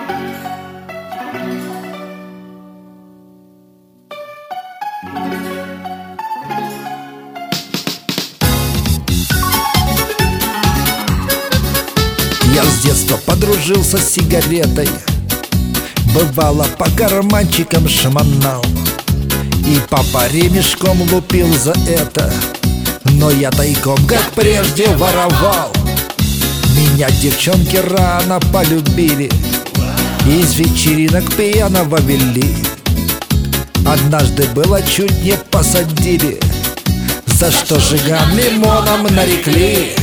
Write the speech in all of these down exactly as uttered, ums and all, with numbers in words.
Я с детства подружился с сигаретой, бывало по карманчикам шмонал, и папа ремешком лупил за это, но я тайком, как прежде, воровал. Меня девчонки рано полюбили, из вечеринок пьяного вели. Однажды было чуть не посадили, за что Жиган лимоном нарекли.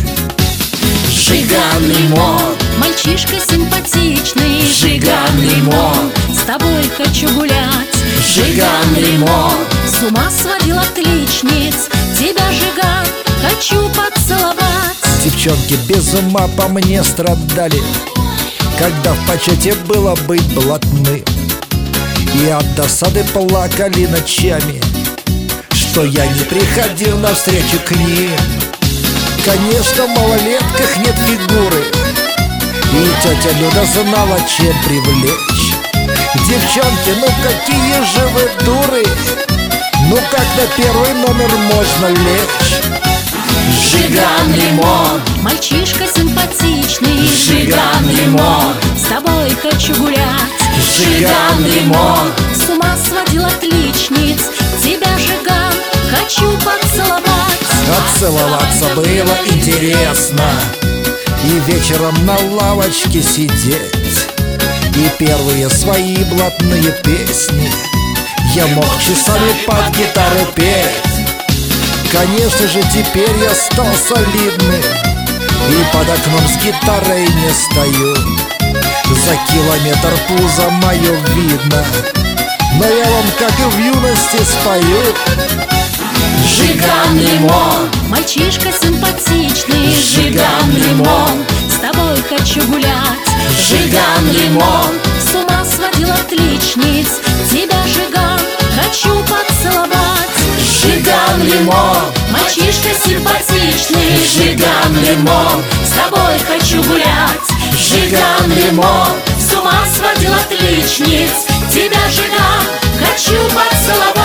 Жиган лимон, мальчишка симпатичный. Жиган лимон, с тобой хочу гулять. Жиган лимон, с ума сводил отличниц. Тебя, Жиган, хочу поцеловать. девчонки без ума по мне страдали, когда в почете было быть блатным, и от досады плакали ночами, что я не приходил навстречу к ним. Конечно, в малолетках нет фигуры, и тетя Люда знала, чем привлечь. Девчонки, ну какие же вы дуры, ну как на первый номер можно лечь? Жиган лимон, мальчишка симпатичный. Жиган лимон, с тобой хочу гулять. Жиган лимон, с ума сводил отличниц. Тебя, Жиган, хочу поцеловать. Отцеловаться было интересно, и вечером на лавочке сидеть, и первые свои блатные песни я мог часами под гитару петь. Конечно же, теперь я стал солидным, и под окном с гитарой не стою. За километр пузо мое видно, но я вам, как и в юности, спою. Жиган лимон, мальчишка симпатичный. Жиган лимон, с тобой хочу гулять. Жиган лимон, с ума сводил отличниц. Тебя, Жиган, хочу поцеловать. Жиган лимон, мальчишка симпатичный. Жиган лимон, с тобой хочу гулять. Жиган лимон, с ума сводил отличниц. Тебя, Жиган, хочу поцеловать.